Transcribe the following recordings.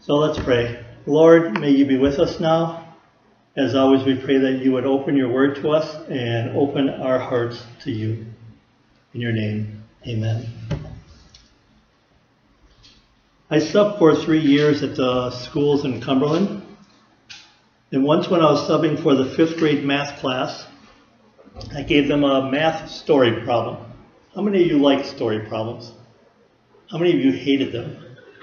So let's pray. Lord, may you be with us now. As always, we pray that you would open your word to us and open our hearts to you. In your name, amen. I subbed for 3 years at the schools in Cumberland. And once when I was subbing for the 5th grade math class, I gave them a math story problem. How many of you liked story problems? How many of you hated them?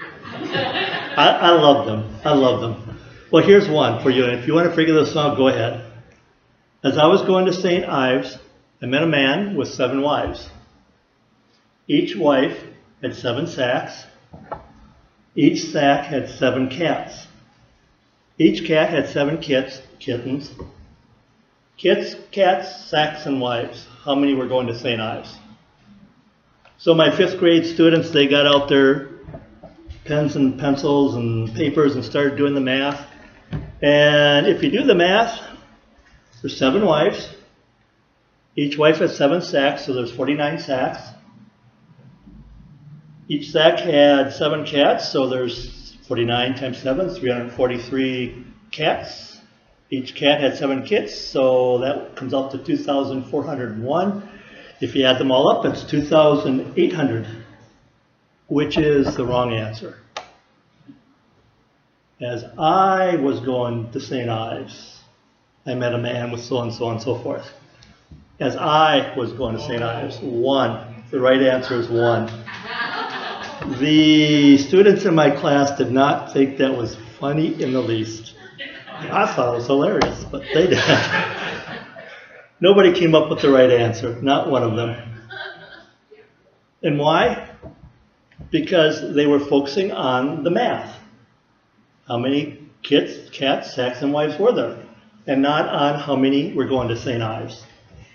I love them. I love them. Well, here's one for you. And if you want to figure this out, go ahead. As I was going to St. Ives, I met a man with 7 wives. Each wife had 7 sacks. Each sack had 7 cats. Each cat had 7 kittens. Kits, cats, sacks, and wives. How many were going to St. Ives? So my 5th grade students, they got out their pens and pencils and papers and started doing the math. And if you do the math, there's 7 wives. Each wife has 7 sacks, so there's 49 sacks. Each sack had 7 cats, so there's 49 times 7, 343 cats. Each cat had 7 kits, so that comes out to 2,401. If you add them all up, it's 2,800, which is the wrong answer. As I was going to St. Ives, I met a man with so and so and so forth. As I was going to St. Ives, 1. The right answer is 1. The students in my class did not think that was funny in the least. I thought it was hilarious, but they didn't. Nobody came up with the right answer, not one of them. And why? Because they were focusing on the math. How many kids, cats, sacks, and wives were there? And not on how many were going to St. Ives.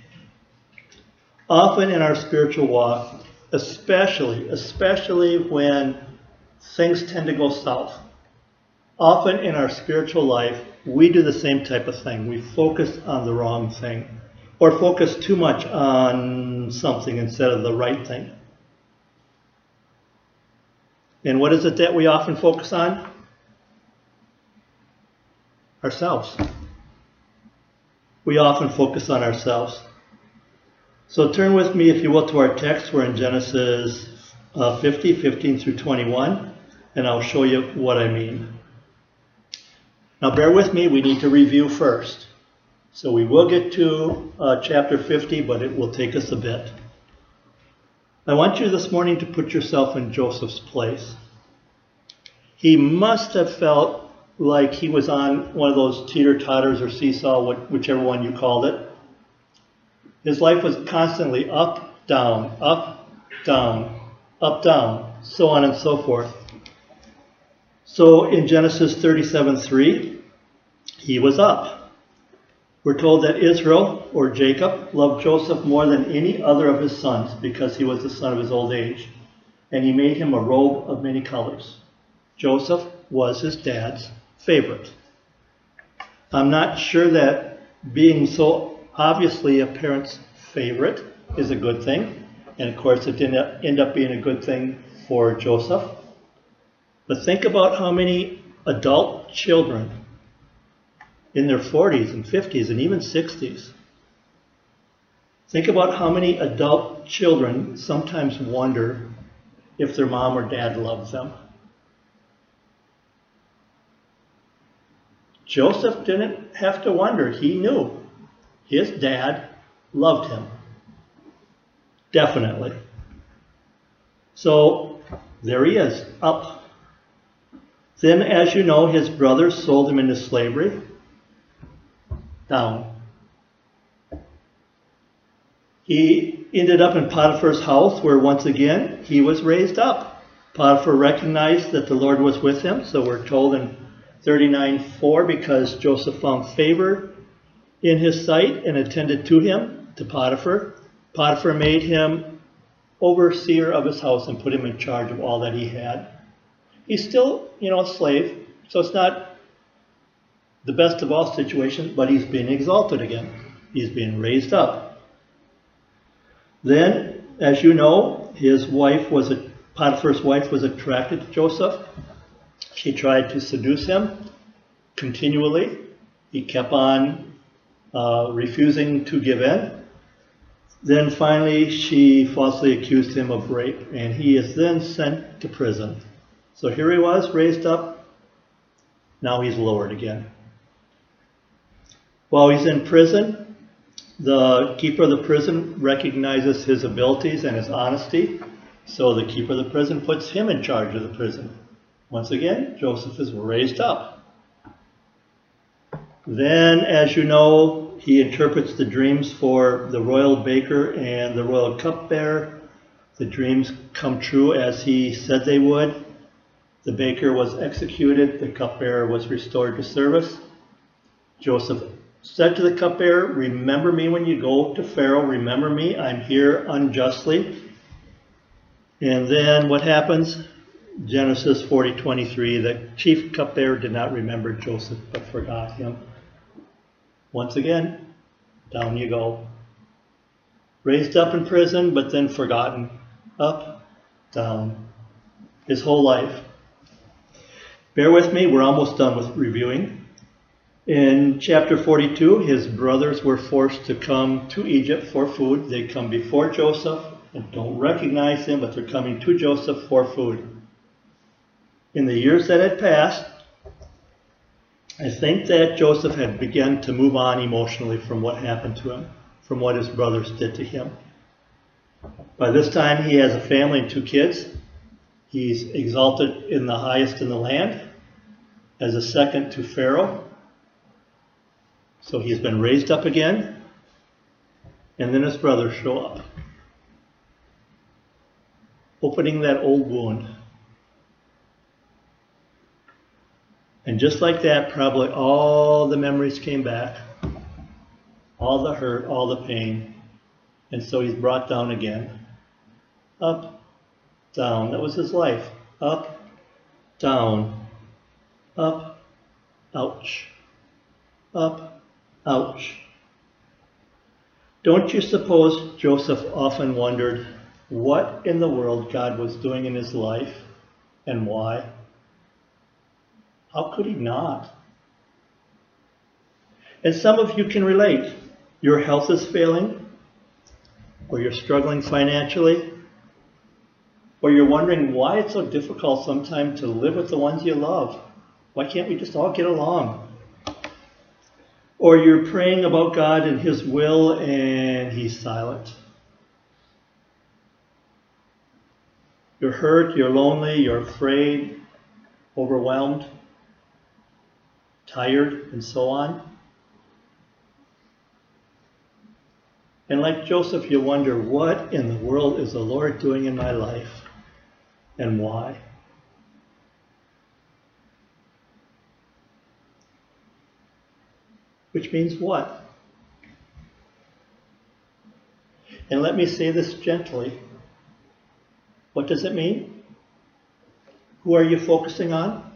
Often in our spiritual walk, especially when things tend to go south, often in our spiritual life, we do the same type of thing. We focus on the wrong thing, or focus too much on something instead of the right thing. And what is it that we often focus on? Ourselves. We often focus on ourselves. So turn with me, if you will, to our text. We're in Genesis 50, 15 through 21, and I'll show you what I mean. Now bear with me, we need to review first. So we will get to chapter 50, but it will take us a bit. I want you this morning to put yourself in Joseph's place. He must have felt like he was on one of those teeter-totters or seesaw, whichever one you called it. His life was constantly up, down, up, down, up, down, so on and so forth. So in Genesis 37:3, he was up. We're told that Israel, or Jacob, loved Joseph more than any other of his sons because he was the son of his old age, and he made him a robe of many colors. Joseph was his dad's favorite. I'm not sure that being so obviously a parent's favorite is a good thing, and of course it didn't end up being a good thing for Joseph. But think about how many adult children in their 40s and 50s and even 60s. Think about how many adult children sometimes wonder if their mom or dad loves them. Joseph didn't have to wonder. He knew his dad loved him. Definitely. So there he is, up. Then, as you know, his brothers sold him into slavery. Down. He ended up in Potiphar's house, where once again he was raised up. Potiphar recognized that the Lord was with him, so we're told in 39:4, because Joseph found favor in his sight and attended to him, to Potiphar. Potiphar made him overseer of his house and put him in charge of all that he had. He's still, a slave, so it's not the best of all situations, but he's being exalted again. He's being raised up. Then, as you know, Potiphar's wife was attracted to Joseph. She tried to seduce him continually. He kept on refusing to give in. Then finally she falsely accused him of rape, and he is then sent to prison. So here he was, raised up. Now he's lowered again. While he's in prison, the keeper of the prison recognizes his abilities and his honesty. So the keeper of the prison puts him in charge of the prison. Once again, Joseph is raised up. Then, as you know, he interprets the dreams for the royal baker and the royal cupbearer. The dreams come true as he said they would. The baker was executed. The cupbearer was restored to service. Joseph said to the cupbearer, "Remember me when you go to Pharaoh. Remember me. I'm here unjustly." And then what happens? Genesis 40:23, the chief cupbearer did not remember Joseph, but forgot him. Once again, down you go. Raised up in prison, but then forgotten. Up, down. His whole life. Bear with me, we're almost done with reviewing. In chapter 42, his brothers were forced to come to Egypt for food. They come before Joseph and don't recognize him, but they're coming to Joseph for food. In the years that had passed, I think that Joseph had begun to move on emotionally from what happened to him, from what his brothers did to him. By this time, he has a family and 2 kids. He's exalted in the highest in the land as a second to Pharaoh. So he's been raised up again. And then his brothers show up, opening that old wound. And just like that, probably all the memories came back, all the hurt, all the pain. And so he's brought down again. Up, down. That was his life. Up, down. Up, ouch. Up, ouch. Don't you suppose Joseph often wondered what in the world God was doing in his life and why? How could he not? And some of you can relate. Your health is failing, or you're struggling financially, or you're wondering why it's so difficult sometimes to live with the ones you love. Why can't we just all get along? Or you're praying about God and His will and He's silent. You're hurt, you're lonely, you're afraid, overwhelmed, tired, and so on. And like Joseph, you wonder, what in the world is the Lord doing in my life and why? Which means what? And let me say this gently. What does it mean? Who are you focusing on?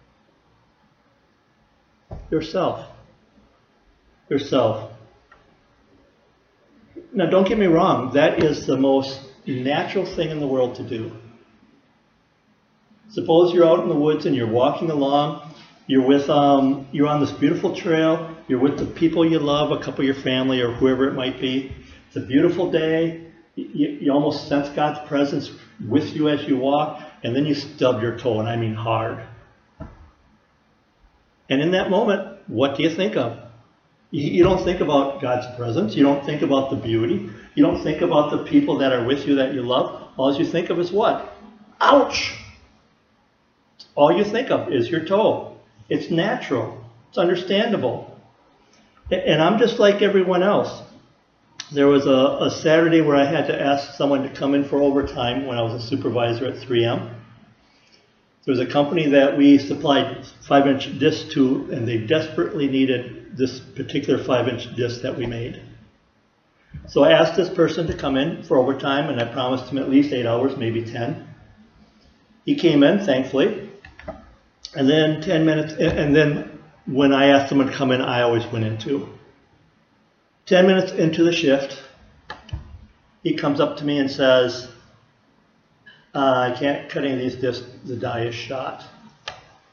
Yourself. Yourself. Now, don't get me wrong. That is the most natural thing in the world to do. Suppose you're out in the woods and you're walking along. You're on this beautiful trail. You're with the people you love, a couple of your family or whoever it might be. It's a beautiful day. You almost sense God's presence with you as you walk, and then you stub your toe, and I mean hard. And in that moment, what do you think of? You don't think about God's presence. You don't think about the beauty. You don't think about the people that are with you that you love. All you think of is what? Ouch! All you think of is your toe. It's natural. It's understandable. And I'm just like everyone else. There was a Saturday where I had to ask someone to come in for overtime when I was a supervisor at 3M. There was a company that we supplied 5-inch discs to, and they desperately needed this particular 5-inch disc that we made. So I asked this person to come in for overtime, and I promised him at least 8 hours, maybe 10. He came in, thankfully, and then 10 minutes, and then when I asked someone to come in, I always went in too. 10 minutes into the shift, he comes up to me and says, I can't cut any of these discs, the die is shot.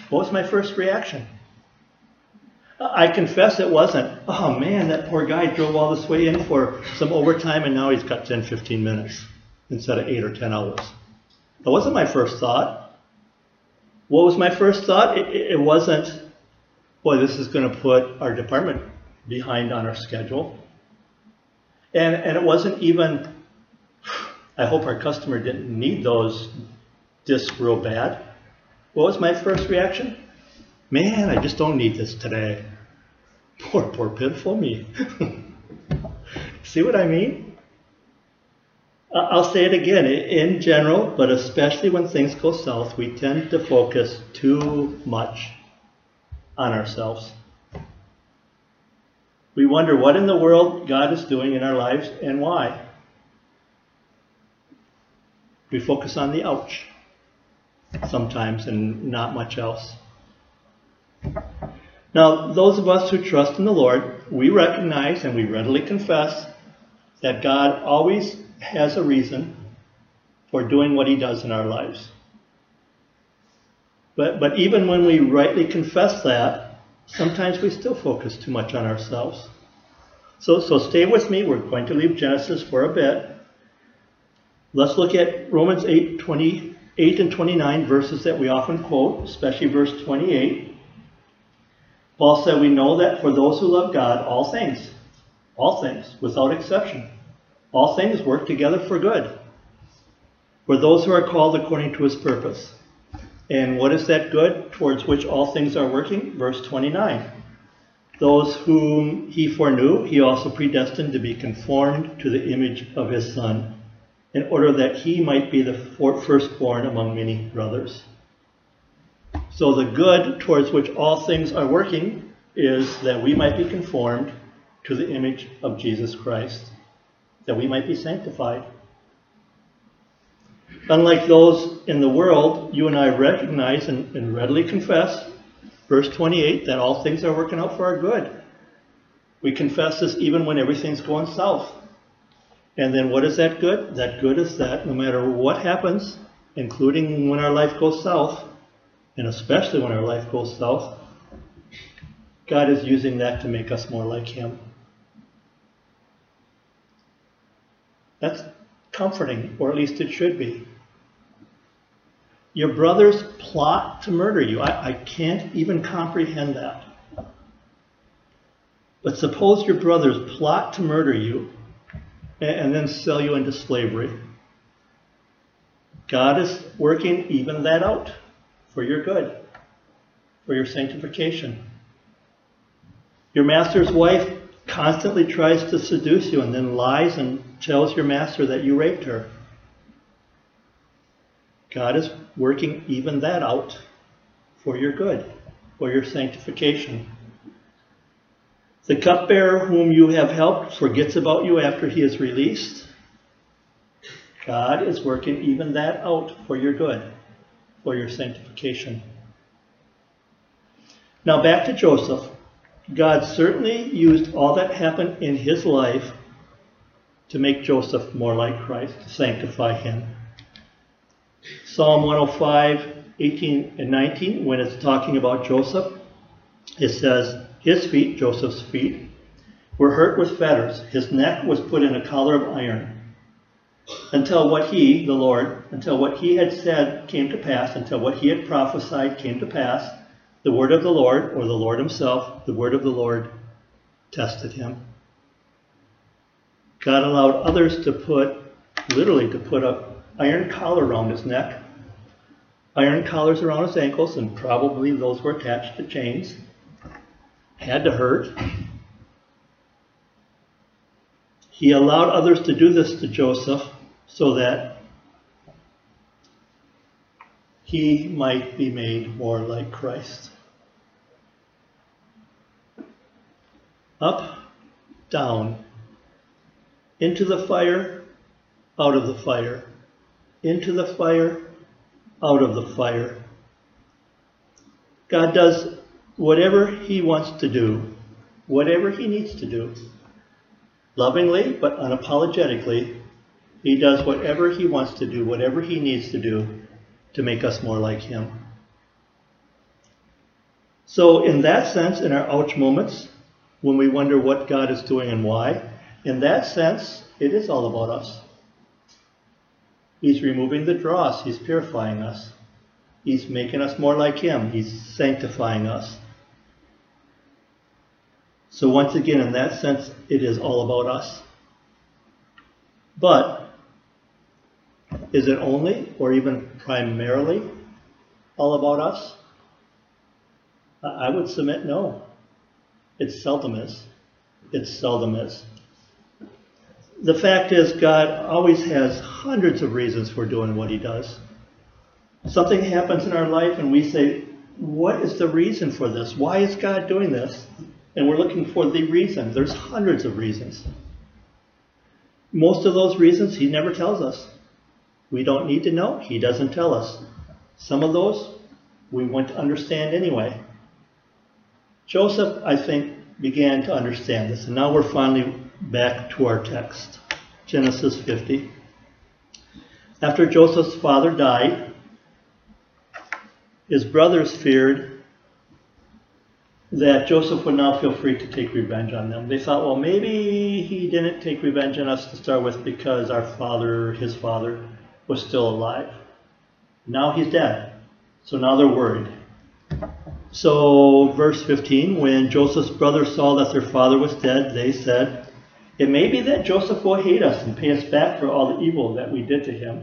What was my first reaction? I confess it wasn't, oh man, that poor guy drove all this way in for some overtime and now he's got 10, 15 minutes instead of 8 or 10 hours. That wasn't my first thought. What was my first thought? It wasn't, boy, this is going to put our department behind on our schedule. And it wasn't even, I hope our customer didn't need those discs real bad. What was my first reaction? Man, I just don't need this today. Poor pitiful me. See what I mean? I'll say it again. In general, but especially when things go south, we tend to focus too much on ourselves. We wonder what in the world God is doing in our lives and why. We focus on the ouch sometimes and not much else. Now, those of us who trust in the Lord, we recognize and we readily confess that God always has a reason for doing what he does in our lives. But even when we rightly confess that, sometimes we still focus too much on ourselves. So stay with me. We're going to leave Genesis for a bit. Let's look at Romans 8:28 and 29, verses that we often quote, especially verse 28. Paul said, we know that for those who love God, all things, without exception, all things work together for good, for those who are called according to his purpose. And what is that good towards which all things are working? Verse 29. Those whom he foreknew, he also predestined to be conformed to the image of his Son, in order that he might be the firstborn among many brothers. So the good towards which all things are working is that we might be conformed to the image of Jesus Christ, that we might be sanctified. Unlike those in the world, you and I recognize and readily confess, verse 28, that all things are working out for our good. We confess this even when everything's going south. And then what is that good? That good is that no matter what happens, including when our life goes south, and especially when our life goes south, God is using that to make us more like him. That's comforting, or at least it should be. Your brothers plot to murder you. I can't even comprehend that. But suppose your brothers plot to murder you and then sell you into slavery. God is working even that out for your good, for your sanctification. Your master's wife constantly tries to seduce you and then lies and tells your master that you raped her. God is working even that out for your good, for your sanctification. The cupbearer whom you have helped forgets about you after he is released. God is working even that out for your good, for your sanctification. Now back to Joseph. God certainly used all that happened in his life to make Joseph more like Christ, to sanctify him. Psalm 105:18 and 19, when it's talking about Joseph, it says, his feet, Joseph's feet, were hurt with fetters. His neck was put in a collar of iron. Until what he, the Lord, until what he had said came to pass, until what he had prophesied came to pass, the word of the Lord, or the Lord himself, the word of the Lord tested him. God allowed others to put an iron collar around his neck, iron collars around his ankles, and probably those were attached to chains. Had to hurt. He allowed others to do this to Joseph so that he might be made more like Christ. Up, down, into the fire, out of the fire, into the fire, out of the fire. God does whatever he wants to do, whatever he needs to do. Lovingly, but unapologetically, he does whatever he wants to do, whatever he needs to do to make us more like him. So in that sense, in our ouch moments, when we wonder what God is doing and why, in that sense, it is all about us. He's removing the dross. He's purifying us. He's making us more like Him. He's sanctifying us. So once again, in that sense, it is all about us. But is it only, or even primarily, all about us? I would submit no. It seldom is. It seldom is. The fact is, God always has hundreds of reasons for doing what He does. Something happens in our life and we say, what is the reason for this? Why is God doing this? And we're looking for the reason. There's hundreds of reasons. Most of those reasons He never tells us. We don't need to know. He doesn't tell us. Some of those we wouldn't understand anyway. Joseph, I think, began to understand this. And now we're finally back to our text. Genesis 50. After Joseph's father died, his brothers feared that Joseph would now feel free to take revenge on them. They thought, well, maybe he didn't take revenge on us to start with because our father, his father, was still alive. Now he's dead. So now they're worried. So verse 15, when Joseph's brothers saw that their father was dead, they said, it may be that Joseph will hate us and pay us back for all the evil that we did to him.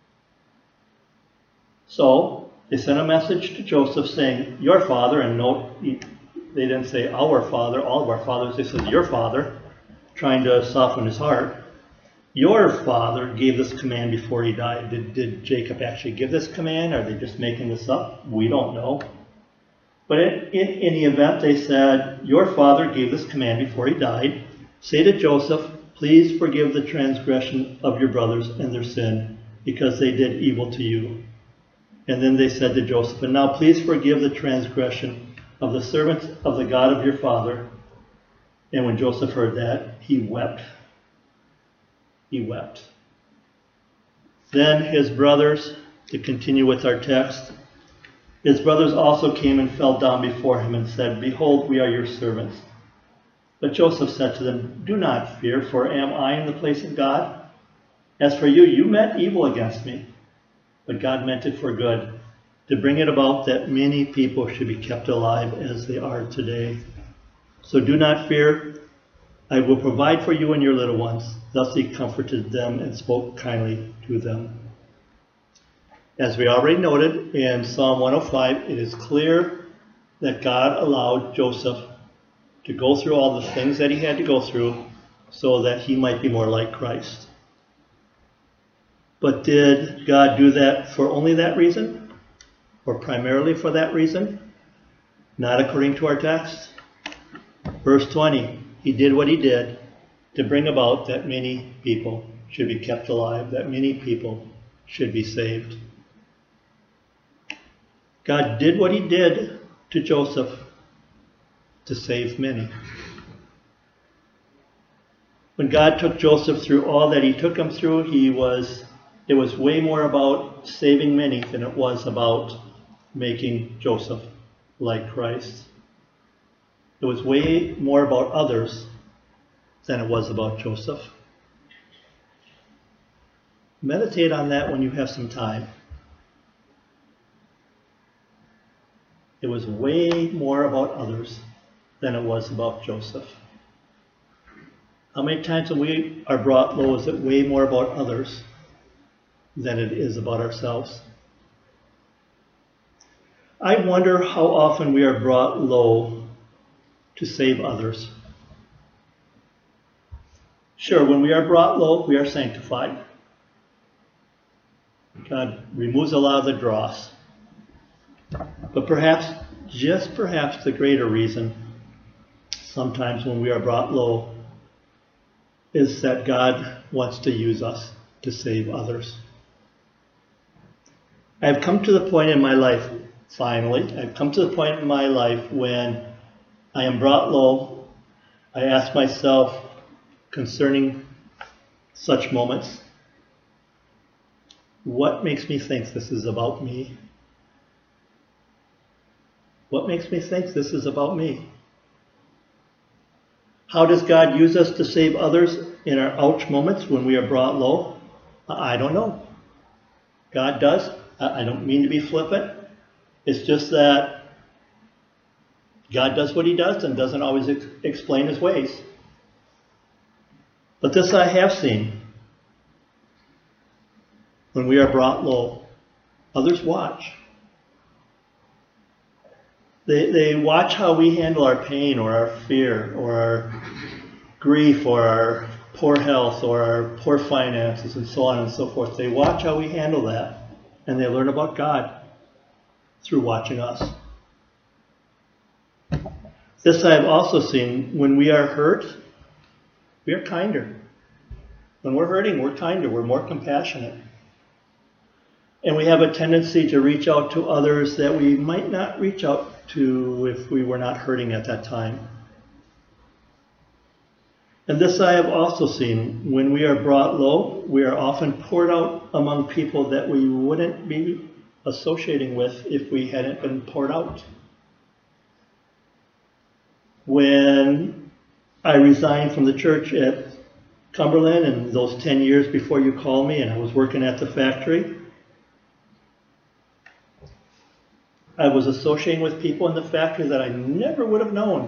So they sent a message to Joseph saying, your father, and note, they didn't say our father, all of our fathers, they said your father, trying to soften his heart. Your father gave this command before he died. Did Jacob actually give this command? Are they just making this up? We don't know. But in the event, they said, your father gave this command before he died. Say to Joseph, please forgive the transgression of your brothers and their sin, because they did evil to you. And then they said to Joseph, and now please forgive the transgression of the servants of the God of your father. And when Joseph heard that, he wept. He wept. Then his brothers, to continue with our text, his brothers also came and fell down before him and said, behold, we are your servants. But Joseph said to them, do not fear, for am I in the place of God? As for you, you meant evil against me, but God meant it for good, to bring it about that many people should be kept alive as they are today. So do not fear. I will provide for you and your little ones. Thus he comforted them and spoke kindly to them. As we already noted in Psalm 105, it is clear that God allowed Joseph to go through all the things that he had to go through so that he might be more like Christ. But did God do that for only that reason? Or primarily for that reason? Not according to our text. Verse 20, he did what he did to bring about that many people should be kept alive, that many people should be saved. God did what he did to Joseph to save many. When God took Joseph through all that he took him through, it was way more about saving many than it was about making Joseph like Christ. It was way more about others than it was about Joseph. Meditate on that when you have some time. It was way more about others than it was about Joseph. How many times when we are brought low is it way more about others than it is about ourselves? I wonder how often we are brought low to save others. Sure, when we are brought low, we are sanctified. God removes a lot of the dross. But perhaps, just perhaps, the greater reason sometimes when we are brought low is that God wants to use us to save others. I've come to the point in my life, finally, I've come to the point in my life when I am brought low. I ask myself concerning such moments, what makes me think this is about me? What makes me think this is about me? How does God use us to save others in our ouch moments when we are brought low? I don't know. God does. I don't mean to be flippant. It's just that God does what he does and doesn't always explain his ways. But this I have seen. When we are brought low, others watch. They watch how we handle our pain or our fear or our grief or our poor health or our poor finances and so on and so forth. They watch how we handle that, and they learn about God through watching us. This I have also seen. When we are hurt, we are kinder. When we're hurting, we're kinder. We're more compassionate. And we have a tendency to reach out to others that we might not reach out to if we were not hurting at that time. And this I have also seen. When we are brought low, we are often poured out among people that we wouldn't be associating with if we hadn't been poured out. When I resigned from the church at Cumberland and those 10 years before you called me and I was working at the factory, I was associating with people in the factory that I never would have known,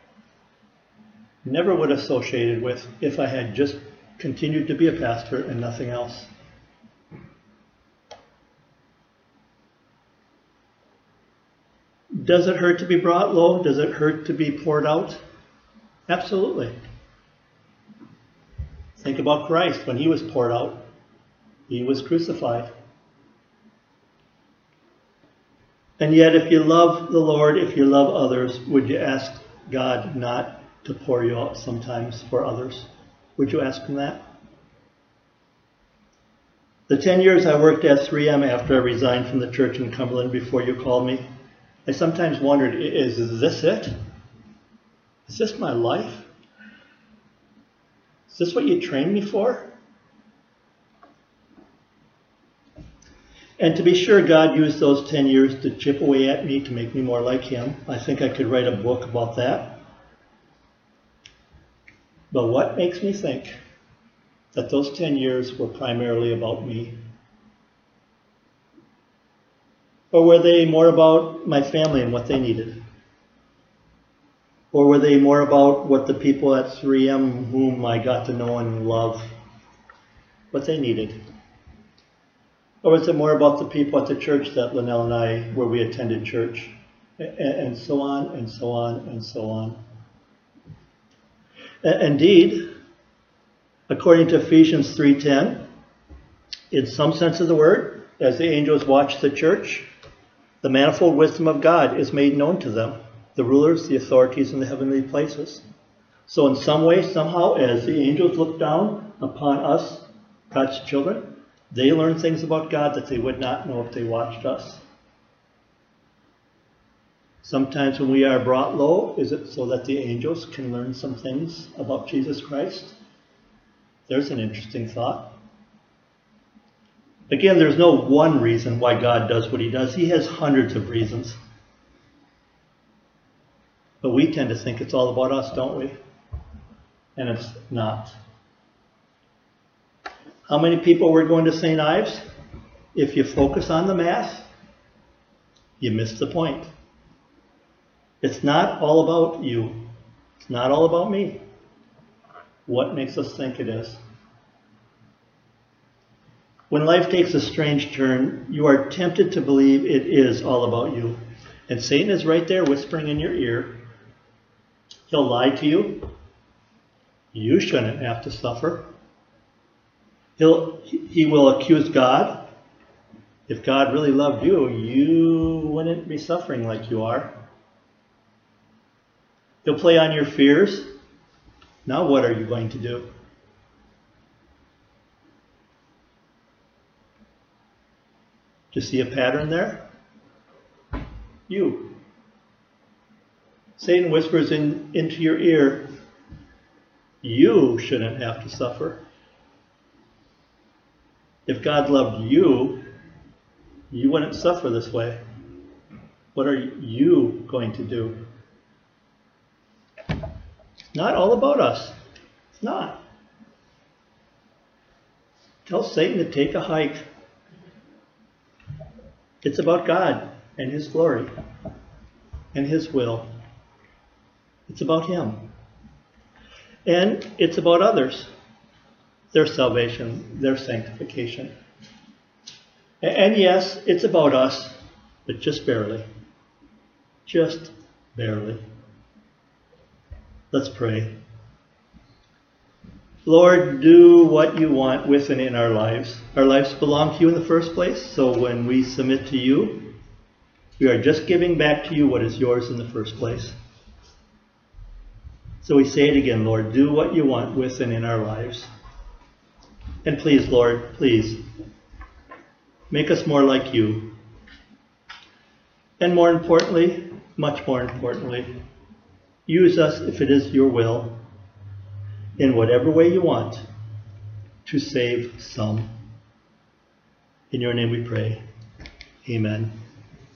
never would have associated with if I had just continued to be a pastor and nothing else. Does it hurt to be brought low? Does it hurt to be poured out? Absolutely. Think about Christ when he was poured out. He was crucified. And yet, if you love the Lord, if you love others, would you ask God not to pour you out sometimes for others? Would you ask him that? The 10 years I worked at 3M after I resigned from the church in Cumberland before you called me, I sometimes wondered, is this it? Is this my life? Is this what you trained me for? And to be sure, God used those 10 years to chip away at me to make me more like him. I think I could write a book about that. But what makes me think that those 10 years were primarily about me? Or were they more about my family and what they needed? Or were they more about what the people at 3M whom I got to know and love, what they needed? Or was it more about the people at the church that Linnell and I, where we attended church? And so on, and so on, and so on. Indeed, according to Ephesians 3:10, in some sense of the word, as the angels watch the church, the manifold wisdom of God is made known to them, the rulers, the authorities in the heavenly places. So in some way, somehow, as the angels look down upon us, God's children, they learn things about God that they would not know if they watched us. Sometimes when we are brought low, is it so that the angels can learn some things about Jesus Christ? There's an interesting thought. Again, there's no one reason why God does what he does. He has hundreds of reasons. But we tend to think it's all about us, don't we? And it's not. How many people were going to St. Ives? If you focus on the Mass, you miss the point. It's not all about you. It's not all about me. What makes us think it is? When life takes a strange turn, you are tempted to believe it is all about you. And Satan is right there whispering in your ear. He'll lie to you. You shouldn't have to suffer. He will accuse God. If God really loved you, you wouldn't be suffering like you are. He'll play on your fears. Now what are you going to do? Do you see a pattern there? You. Satan whispers into your ear, you shouldn't have to suffer. If God loved you, you wouldn't suffer this way. What are you going to do? It's not all about us. It's not. Tell Satan to take a hike. It's about God and His glory and His will. It's about Him. And it's about others, their salvation, their sanctification. And yes, it's about us, but just barely. Just barely. Let's pray. Lord, do what you want with and in our lives. Our lives belong to you in the first place, so when we submit to you, we are just giving back to you what is yours in the first place. So we say it again, Lord, do what you want with and in our lives. And please, Lord, please, make us more like you. And more importantly, much more importantly, use us, if it is your will, in whatever way you want, to save some. In your name we pray. Amen.